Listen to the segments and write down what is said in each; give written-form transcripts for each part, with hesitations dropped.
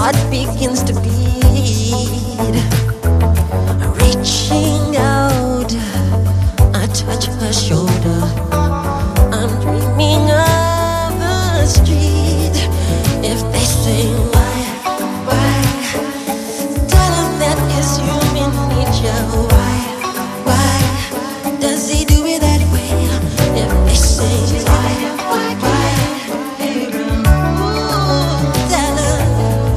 heart begins to beat. Reaching out, I touch her shoulder. I'm dreaming of a street. If they say why, tell them that it's human nature. Why does he do it that way? If they say why, tell them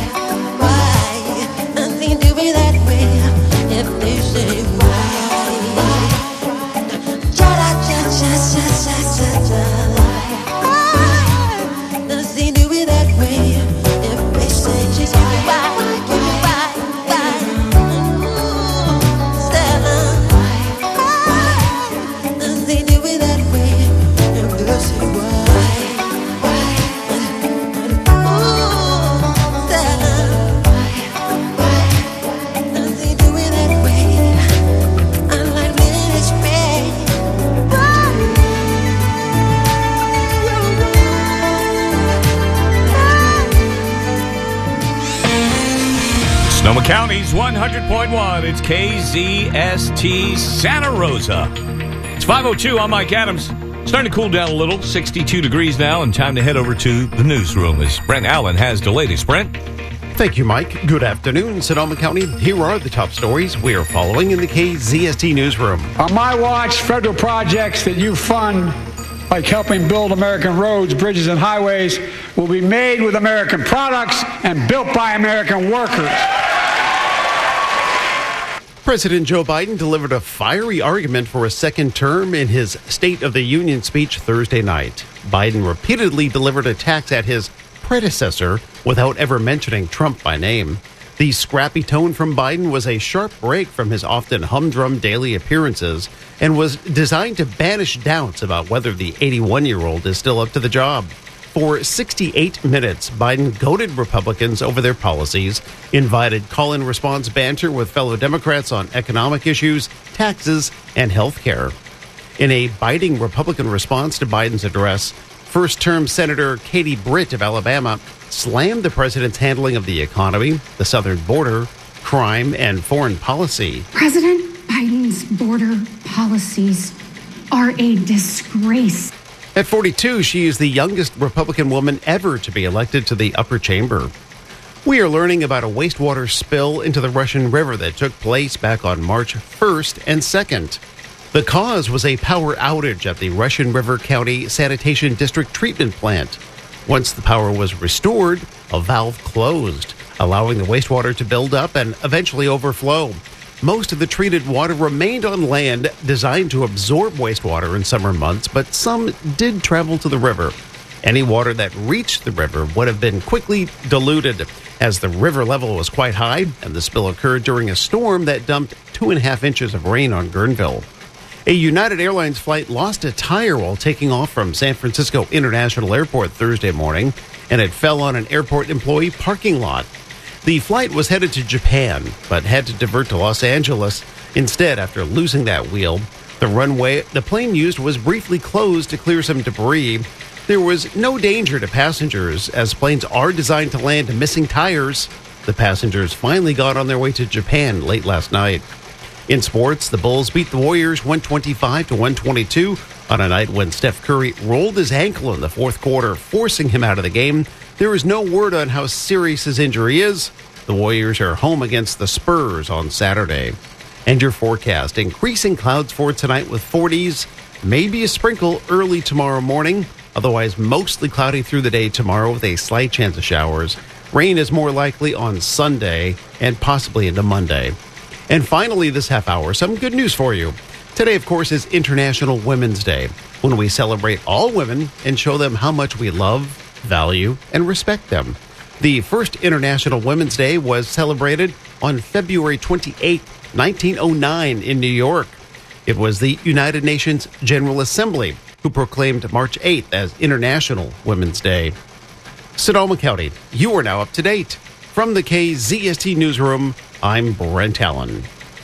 why does he do it that way? If they say why, cha cha cha cha cha cha cha. Does he do it that way? If they say why, tell them does he do it that way? If they say why, tell them does he do it that way? I'm like living his way. Sonoma County's 100.1. It's KZST Santa Rosa. It's 5:02. I'm Mike Adams. Starting to cool down a little. 62 degrees now, and time to head over to the newsroom as Brent Allen has the latest. Brent? Thank you, Mike. Good afternoon, Sonoma County. Here are the top stories we are following in the KZST newsroom. On my watch, federal projects that you fund, like helping build American roads, bridges, and highways, will be made with American products and built by American workers. President Joe Biden delivered a fiery argument for a second term in his State of the Union speech Thursday night. Biden repeatedly delivered attacks at his predecessor without ever mentioning Trump by name. The scrappy tone from Biden was a sharp break from his often humdrum daily appearances and was designed to banish doubts about whether the 81-year-old is still up to the job. For 68 minutes, Biden goaded Republicans over their policies, invited call-and-response banter with fellow Democrats on economic issues, taxes, and health care. In a biting Republican response to Biden's address, first-term Senator Katie Britt of Alabama slammed the president's handling of the economy, the southern border, crime, and foreign policy. President Biden's border policies are a disgrace. At 42, she is the youngest Republican woman ever to be elected to the upper chamber. We are learning about a wastewater spill into the Russian River that took place back on March 1st and 2nd. The cause was a power outage at the Russian River County Sanitation District treatment plant. Once the power was restored, a valve closed, allowing the wastewater to build up and eventually overflow. Most of the treated water remained on land designed to absorb wastewater in summer months, but some did travel to the river. Any water that reached the river would have been quickly diluted, as the river level was quite high, and the spill occurred during a storm that dumped 2.5 inches of rain on Guerneville. A United Airlines flight lost a tire while taking off from San Francisco International Airport Thursday morning, and it fell on an airport employee parking lot. The flight was headed to Japan, but had to divert to Los Angeles instead after losing that wheel. The runway the plane used was briefly closed to clear some debris. There was no danger to passengers, as planes are designed to land missing tires. The passengers finally got on their way to Japan late last night. In sports, the Bulls beat the Warriors 125-122 on a night when Steph Curry rolled his ankle in the fourth quarter, forcing him out of the game. There is no word on how serious his injury is. The Warriors are home against the Spurs on Saturday. And your forecast: increasing clouds for tonight with 40s, maybe a sprinkle early tomorrow morning. Otherwise, mostly cloudy through the day tomorrow with a slight chance of showers. Rain is more likely on Sunday and possibly into Monday. And finally, this half hour, some good news for you. Today, of course, is International Women's Day, when we celebrate all women and show them how much we love, value, and respect them. The first International Women's Day was celebrated on February 28, 1909 in New York. It was the United Nations General Assembly who proclaimed March 8th as International Women's Day. Sonoma County, you are now up to date. From the KZST Newsroom, I'm Brent Allen.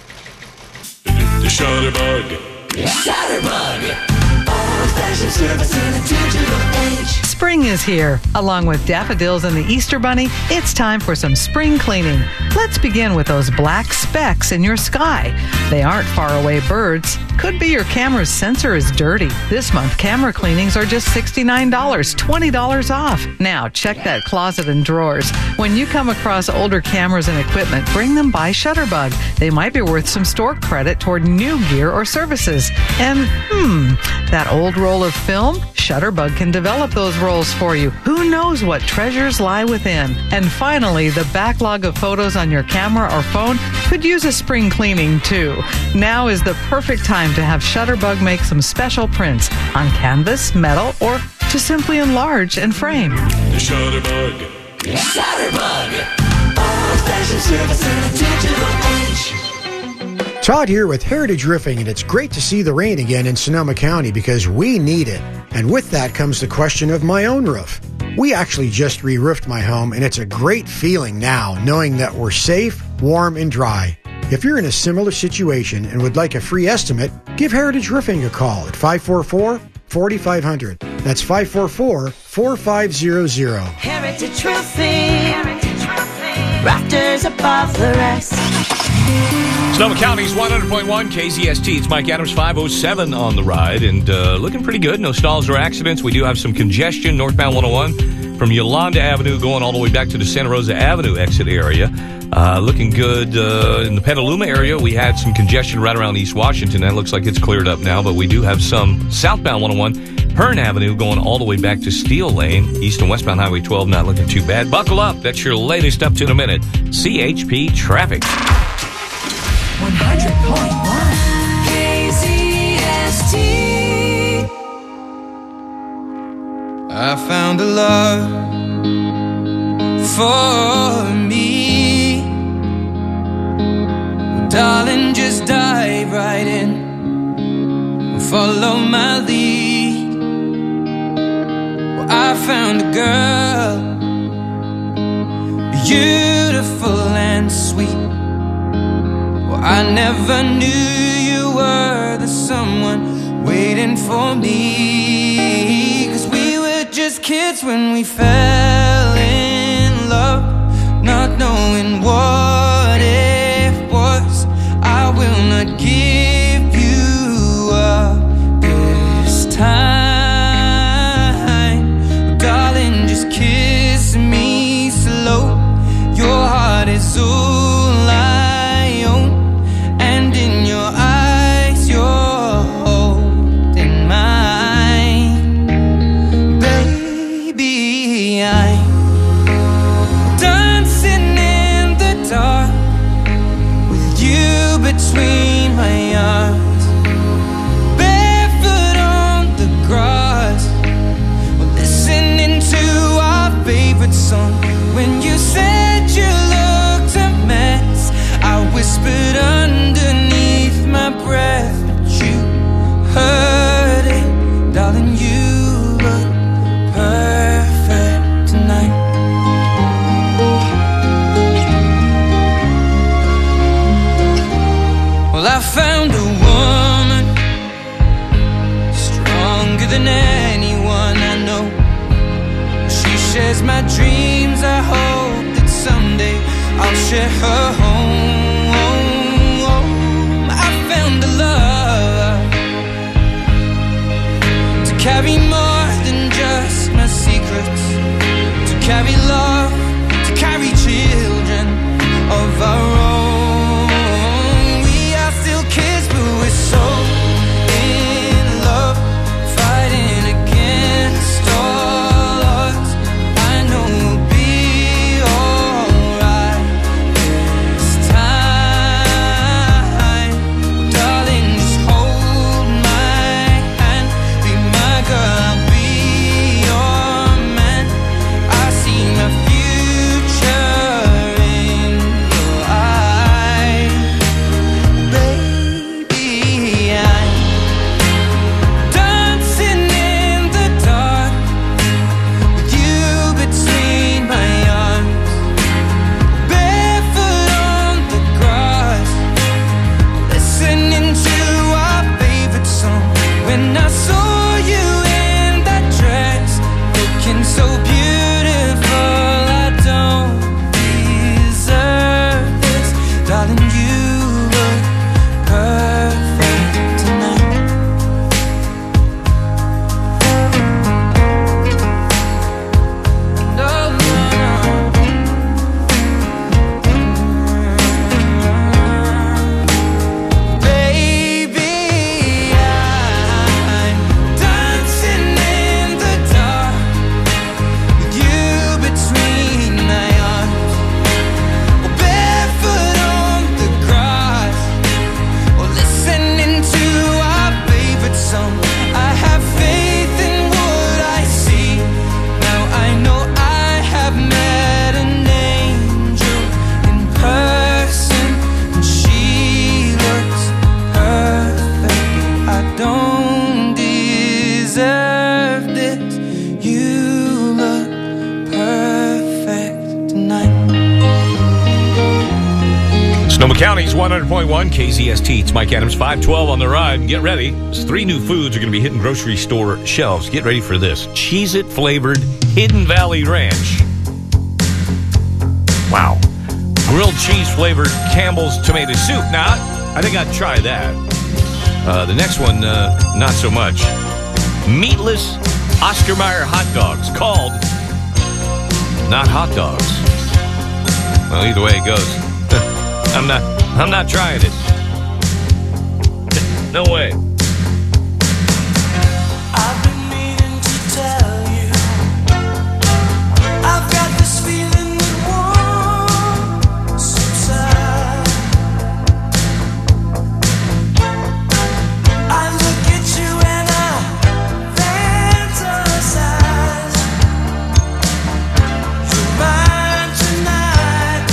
The Shutterbug. Shutterbug. Old-fashioned service in a digital age. Spring is here. Along with daffodils and the Easter Bunny, it's time for some spring cleaning. Let's begin with those black specks in your sky. They aren't faraway birds. Could be your camera's sensor is dirty. This month, camera cleanings are just $69, $20 off. Now, check that closet and drawers. When you come across older cameras and equipment, bring them by Shutterbug. They might be worth some store credit toward new gear or services. And, that old roll of film? Shutterbug can develop those rolls for you. Who knows what treasures lie within? And finally, the backlog of photos on your camera or phone could use a spring cleaning too. Now is the perfect time to have Shutterbug make some special prints on canvas, metal, or to simply enlarge and frame. The Shutterbug. Shutterbug. Old-fashioned service in a digital age. Todd here with Heritage Roofing, and it's great to see the rain again in Sonoma County because we need it. And with that comes the question of my own roof. We actually just re-roofed my home, and it's a great feeling now knowing that we're safe, warm, and dry. If you're in a similar situation and would like a free estimate, give Heritage Roofing a call at 544-4500. That's 544-4500. Heritage Roofing. Rafters above the rest. Sonoma County's 100.1 KZST. It's Mike Adams, 507 on the ride, and looking pretty good. No stalls or accidents. We do have some congestion northbound 101 from Yolanda Avenue going all the way back to the Santa Rosa Avenue exit area. Looking good in the Petaluma area. We had some congestion right around East Washington. That looks like it's cleared up now, but we do have some southbound 101 Hearn Avenue going all the way back to Steel Lane. East and westbound Highway 12 not looking too bad. Buckle up. That's your latest up to the minute CHP traffic. 100.1 KZST. I found a love for me. Well, darling, just dive right in. Follow my lead. Well, I found a girl, beautiful and sweet. I never knew you were the someone waiting for me. 'Cause we were just kids when we fell in love, not knowing what it was. I will not give you up this time. Darling, just kiss me slow. Your heart is all I own. And in your eyes, you're holding mine. Baby, I'm dancing in the dark with you between my arms, barefoot on the grass. We're listening to our favorite song. When you said you looked a mess, I whispered underneath my breath, but you heard it. Darling, you look perfect tonight. Well, I found a woman stronger than anyone I know. She shares my dreams. I hope that someday I'll share her home. Carry more than just my secrets, to carry love, to carry children of our own. We are still kids, but we're so in love, fighting against all odds. I know we'll be alright this time. Darling, just hold my hand, be my girl, I'll be your man. I see my future in your eyes. Baby, I'm dancing in the dark with you between my arms, barefoot on the grass, listening to our favorite song. When I saw you in that dress, looking Sonoma County's 100.1 KZST. It's Mike Adams, 512 on the ride. Get ready. There's 3 new foods are going to be hitting grocery store shelves. Get ready for this. Cheez-It flavored Hidden Valley Ranch. Wow. Grilled cheese flavored Campbell's tomato soup. Now, I think I'd try that. The next one, not so much. Meatless Oscar Mayer hot dogs called not hot dogs. Well, either way it goes. I'm not trying it. No way. I've been meaning to tell you, I've got this feeling that won't subside. I look at you and I fantasize. You're mine tonight.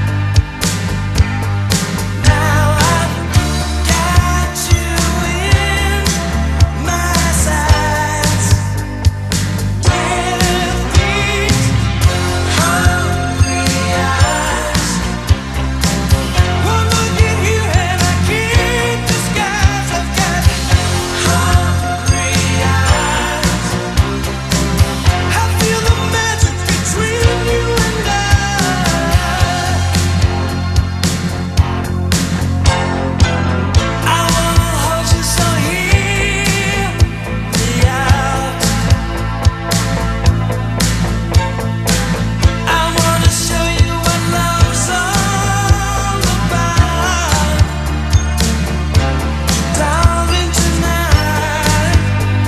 Now I've got you in my sights. With these hungry eyes, one look at you and I can't disguise. I've got hungry eyes. I feel the magic between you and I. I wanna hold you so hear me out. I wanna show you what love's all about. Darling, tonight.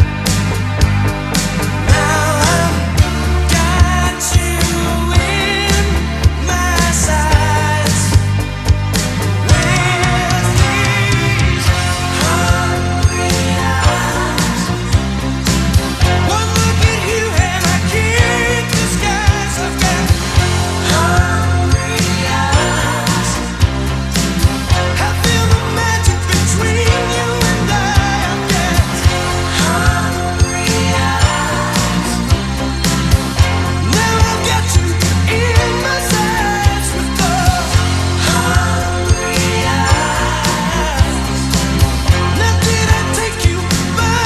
Now I've got you in my sights. With these hungry eyes, one look at you and I can't disguise. I've got hungry eyes. I feel the magic between you and I. I've got hungry eyes. Now I've got you in my sights with the hungry eyes. Now did I take you by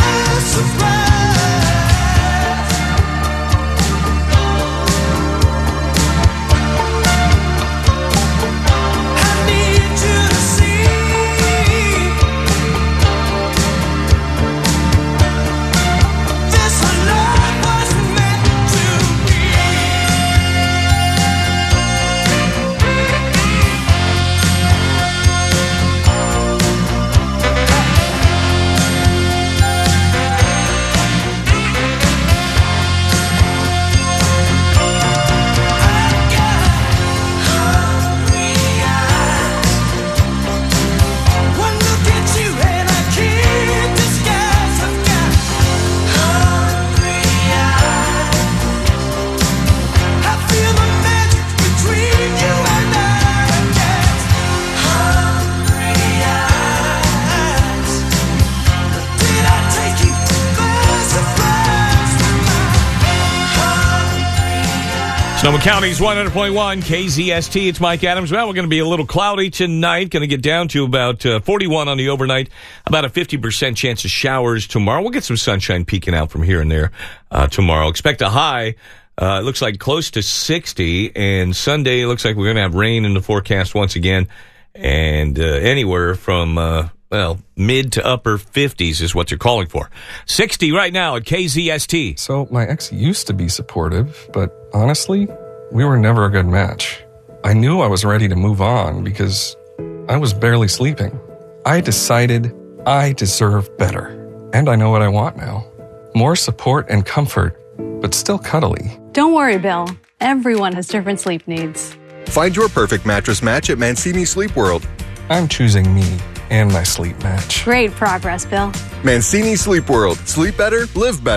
surprise? I need you to see this love was meant to be. Hungry eyes. One look at you and I can't disguise. I've got hungry eyes. I feel the magic between you and I. I've got hungry eyes. Did I take you by surprise with my hungry eyes? Sonoma County's 100.1 KZST. It's Mike Adams. Well, we're going to be a little cloudy tonight. Going to get down to about 41 on the overnight. About a 50% chance of showers tomorrow. We'll get some sunshine peeking out from here and there tomorrow. Expect a high. It looks like close to 60. And Sunday, it looks like we're going to have rain in the forecast once again. And anywhere from, mid to upper 50s is what they're calling for. 60 right now at KZST. So my ex used to be supportive, but honestly, we were never a good match. I knew I was ready to move on because I was barely sleeping. I decided I deserve better. And I know what I want now. More support and comfort, but still cuddly. Don't worry, Bill. Everyone has different sleep needs. Find your perfect mattress match at Mancini Sleep World. I'm choosing me and my sleep match. Great progress, Bill. Mancini Sleep World. Sleep better, live better.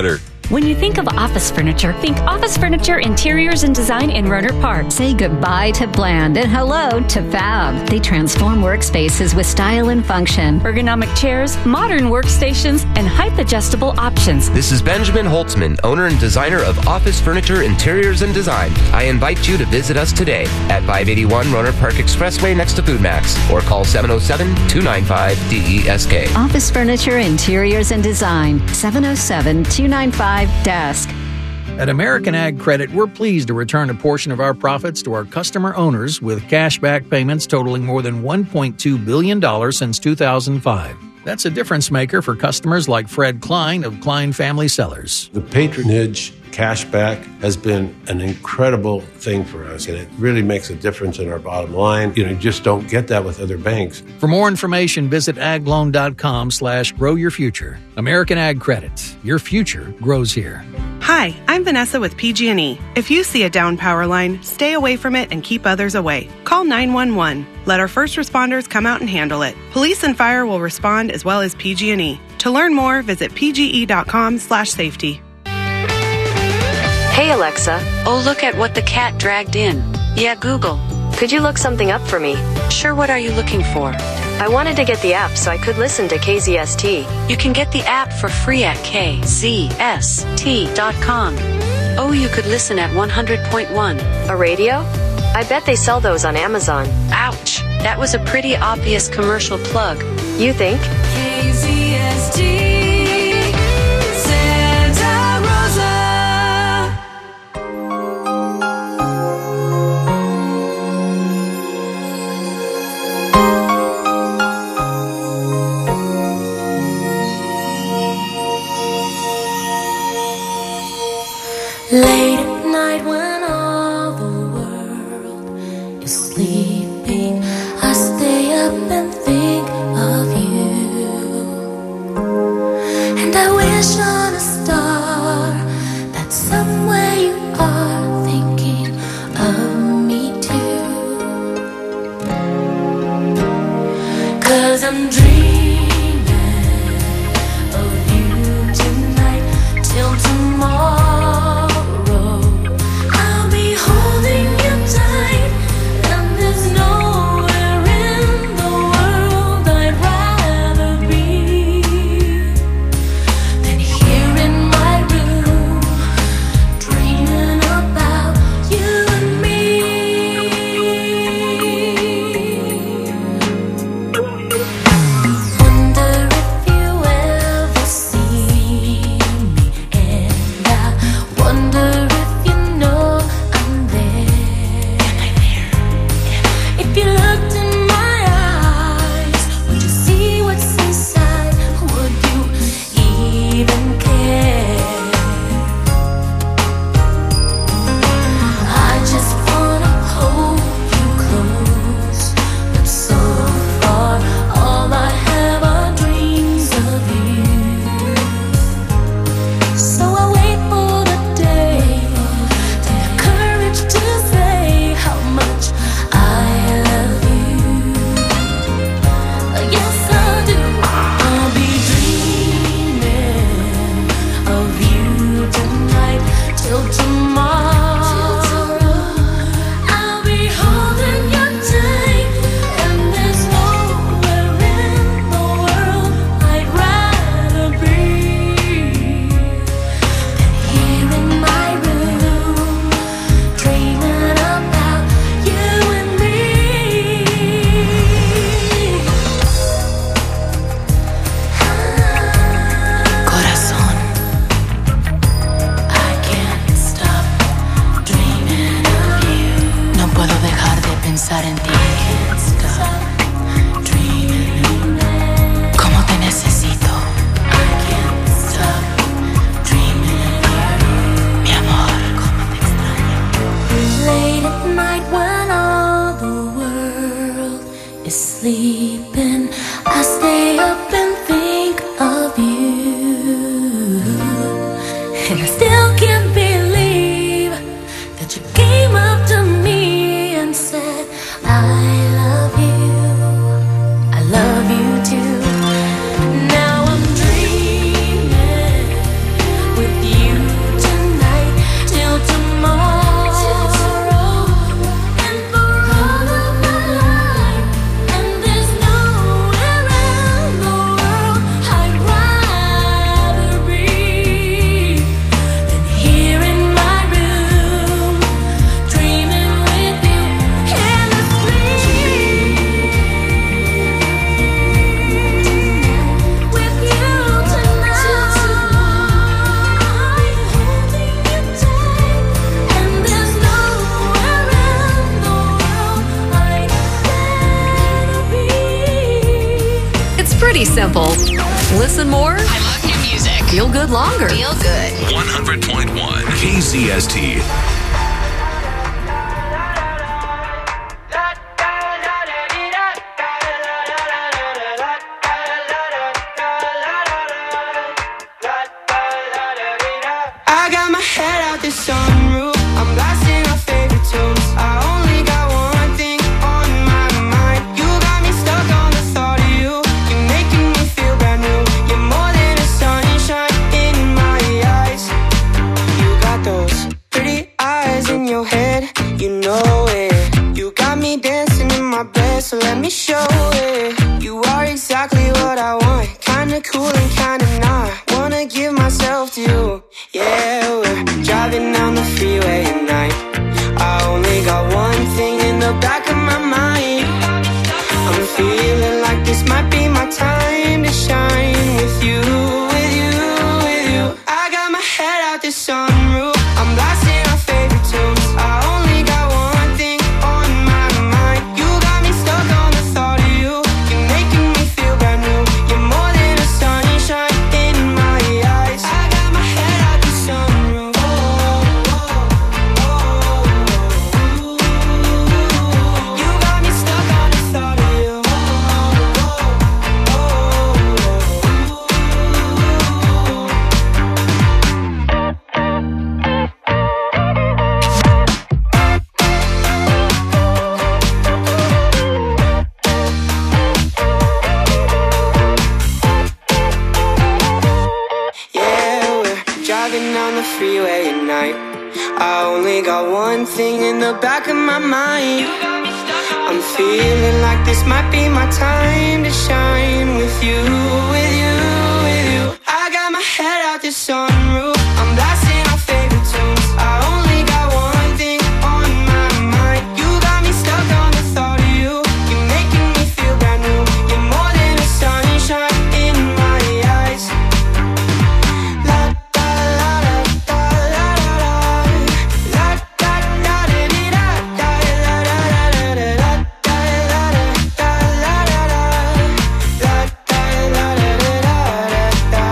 When you think of office furniture, think office furniture, interiors, and design in Rohnert Park. Say goodbye to bland and hello to fab. They transform workspaces with style and function. Ergonomic chairs, modern workstations, and height-adjustable options. This is Benjamin Holtzman, owner and designer of Office Furniture, Interiors, and Design. I invite you to visit us today at 581 Rohnert Park Expressway next to Food Max, or call 707-295-DESK. Office Furniture, Interiors, and Design. 707-295-DESK. At American Ag Credit, we're pleased to return a portion of our profits to our customer owners with cashback payments totaling more than $1.2 billion since 2005. That's a difference maker for customers like Fred Klein of Klein Family Sellers. The patronage cashback has been an incredible thing for us, and it really makes a difference in our bottom line. You just don't get that with other banks. For more information, visit agloan.com/growyourfuture. American Ag Credit. Your future grows here. Hi, I'm Vanessa with PG&E. If you see a down power line, stay away from it and keep others away. Call 911. Let our first responders come out and handle it. Police and fire will respond as well as PG&E. To learn more, visit pge.com/safety. Hey Alexa. Oh, look at what the cat dragged in. Yeah, Google. Could you look something up for me? Sure, what are you looking for? I wanted to get the app so I could listen to KZST. You can get the app for free at kzst.com. Oh, you could listen at 100.1. A radio? I bet they sell those on Amazon. Ouch. That was a pretty obvious commercial plug. You think? KZST. Late at night when all the world is sleeping, I stay up and think of you. And I wish on a star that somewhere you are thinking of me too. 'Cause I'm dreaming of you tonight till tomorrow. simple. Listen more. I love new music. Feel good longer. Feel good. 100.1 KZST. I got my head out the sunroof. I'm blasting our favorite tunes. I only got one thing on my mind. You got me stuck on the thought of you. You're making me feel brand new. You're more than a sunshine in my eyes. You got those pretty eyes in your head. You know it. You got me dancing in my bed, so let me show it. You are exactly what I want. Kinda cool and kinda not. Wanna give myself to you. Yeah, we're driving down the freeway at night. I only got one thing in the back of my mind. I'm feeling like this might be my time to shine with you, with you, with you. I got my head out the sunroof. I'm blasting our favorite tunes. I only got one thing on my mind. You got me stuck on the thought of you. You're making me feel brand new. You're more than a sunshine in my eyes. I got my head out the sunroof. You got me stuck on the thought of you. Yeah, we're driving down the freeway at night. I only got one thing in the back of my mind. I'm feeling like this might be my time to shine with you, with you, with you. I got my head out the sunroof. I'm blasting our favorite tunes. I only got one thing on my mind. You got me stuck on the thought of you. You're making me feel brand new. You're more than a sunshine in my eyes. La da la da da la da da. La da da da dee da da la da da da da da la da la da da. La da la da da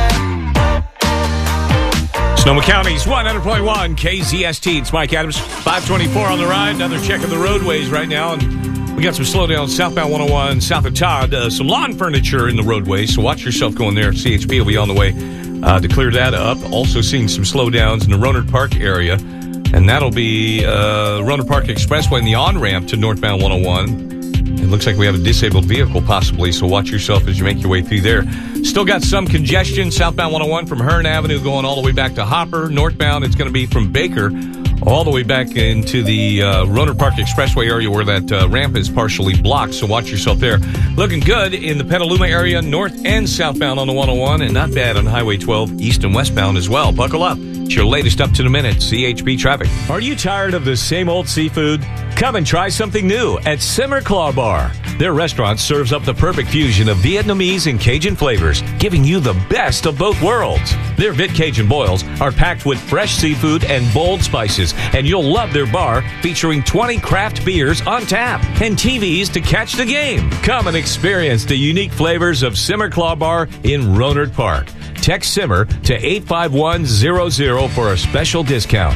da da. Sonoma County's 100.1 KZST. It's Mike Adams. 524 on the ride. Another check of the roadways right now. And we got some slowdowns southbound 101, south of Todd. Some lawn furniture in the roadways, so watch yourself going there. CHP will be on the way to clear that up. Also seeing some slowdowns in the Rohnert Park area. And that'll be Rohnert Park Expressway and the on-ramp to northbound 101. It looks like we have a disabled vehicle possibly, so watch yourself as you make your way through there. Still got some congestion southbound 101 from Hearn Avenue going all the way back to Hopper. Northbound, it's going to be from Baker all the way back into the Rohnert Park Expressway area where that ramp is partially blocked, so watch yourself there. Looking good in the Petaluma area, north and southbound on the 101, and not bad on Highway 12, east and westbound as well. Buckle up. It's your latest up-to-the-minute CHP traffic. Are you tired of the same old seafood? Come and try something new at Simmer Claw Bar. Their restaurant serves up the perfect fusion of Vietnamese and Cajun flavors, giving you the best of both worlds. Their Vit Cajun boils are packed with fresh seafood and bold spices, and you'll love their bar featuring 20 craft beers on tap and TVs to catch the game. Come and experience the unique flavors of Simmer Claw Bar in Rohnert Park. Text Simmer to 85100 for a special discount.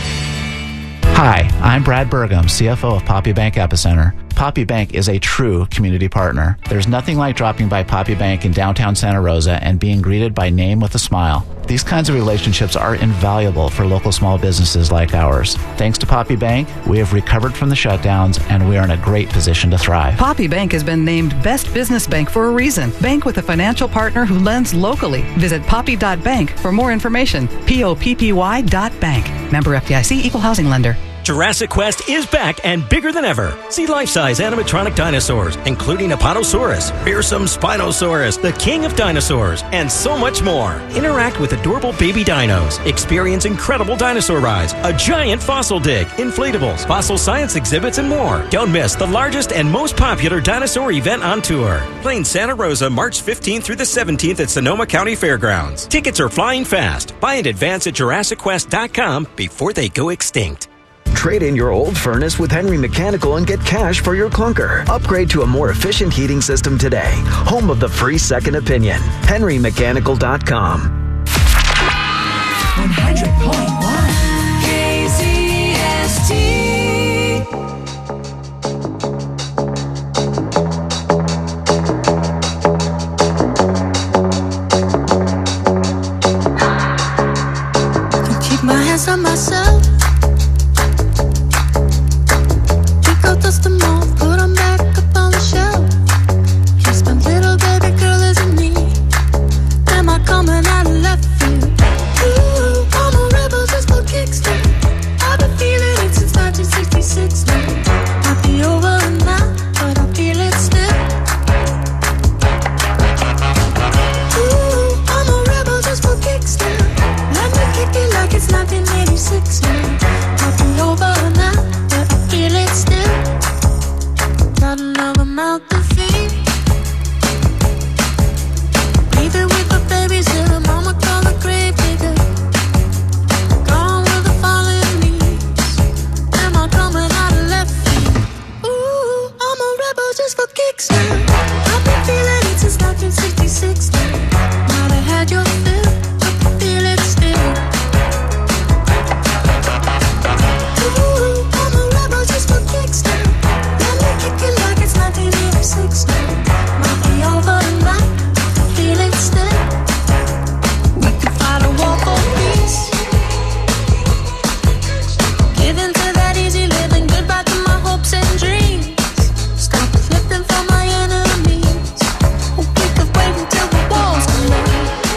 Hi, I'm Brad Burgum, CFO of Poppy Bank Epicenter. Poppy Bank is a true community partner. There's nothing like dropping by Poppy Bank in downtown Santa Rosa and being greeted by name with a smile. These kinds of relationships are invaluable for local small businesses like ours. Thanks to Poppy Bank, we have recovered from the shutdowns and we are in a great position to thrive. Poppy Bank has been named Best Business Bank for a reason. Bank with a financial partner who lends locally. Visit poppy.bank for more information. POPPY.bank. Member FDIC, Equal Housing Lender. Jurassic Quest is back and bigger than ever. See life-size animatronic dinosaurs, including Apatosaurus, fearsome Spinosaurus, the king of dinosaurs, and so much more. Interact with adorable baby dinos. Experience incredible dinosaur rides, a giant fossil dig, inflatables, fossil science exhibits, and more. Don't miss the largest and most popular dinosaur event on tour. Playing Santa Rosa, March 15th through the 17th at Sonoma County Fairgrounds. Tickets are flying fast. Buy in advance at JurassicQuest.com before they go extinct. Trade in your old furnace with Henry Mechanical and get cash for your clunker. Upgrade to a more efficient heating system today. Home of the free second opinion. HenryMechanical.com. 100.1 KZST. My hands on myself. Pick out dust them off, put them back up on the shelf. Yes, my little baby girl isn't me. Am I coming out of left field? Ooh, I'm a rebel just for kicks now. I've been feeling it since 1966 now. Might be over now, but I feel it still. Ooh, I'm a rebel just for kicks now. Let me kick it like it's 1986 now. Might be over now, but I feel it still. Got another mouth to feed. Breathing with the babies here, mama call the grave digger. Gone with the fallen leaves. Am I coming out of left field? Ooh, I'm a rebel just for kicks now. I've been feeling it since 1966 now. Might have had your fill, but I feel it still. Ooh, I'm a rebel just for kicks now. Let me kick it like it's 1986 now. Might be over tonight, I feel it still. We could fight a war for peace. Give in to that easy living, goodbye to my hopes and dreams. Stop flipping for my enemies. We could wait until the walls come down.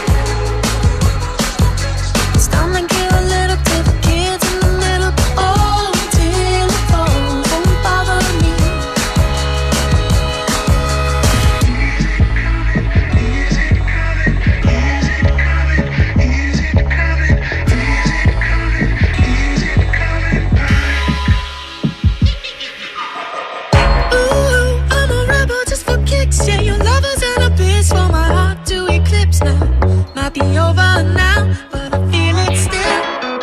It's time to give a little to the kids in the middle. Oh, till it falls, don't bother me. Ooh, I'm a rebel just for kicks. Yeah, your lovers and a bitch for my heart to eclipse now. Might be over now, but I feel it still.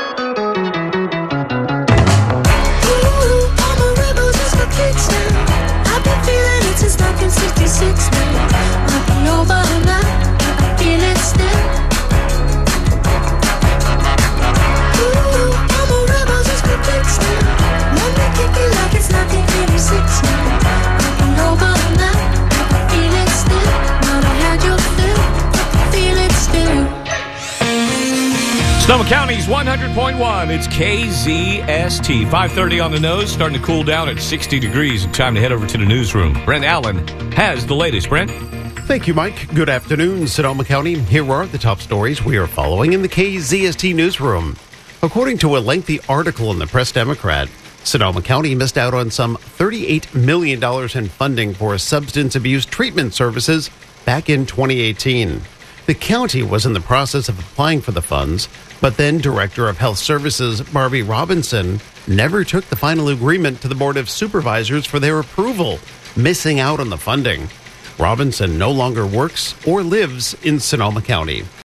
Ooh, I'm a rebel just for kicks now. I've been feeling it since 1966 now. Might be over now, but I feel it still. Ooh, I'm a rebel just for kicks now. Let me kick it like it's 1986 now. Might be over now, but I feel it still. Might have had your fill, but I feel it still. Sonoma County's 100.1. It's KZST. 5:30 on the nose, starting to cool down at 60 degrees. Time to head over to the newsroom. Brent Allen has the latest. Brent? Thank you, Mike. Good afternoon, Sonoma County. Here are the top stories we are following in the KZST newsroom. According to a lengthy article in the Press Democrat, Sonoma County missed out on some $38 million in funding for substance abuse treatment services back in 2018. The county was in the process of applying for the funds, but then Director of Health Services Barbie Robinson never took the final agreement to the Board of Supervisors for their approval, missing out on the funding. Robinson no longer works or lives in Sonoma County.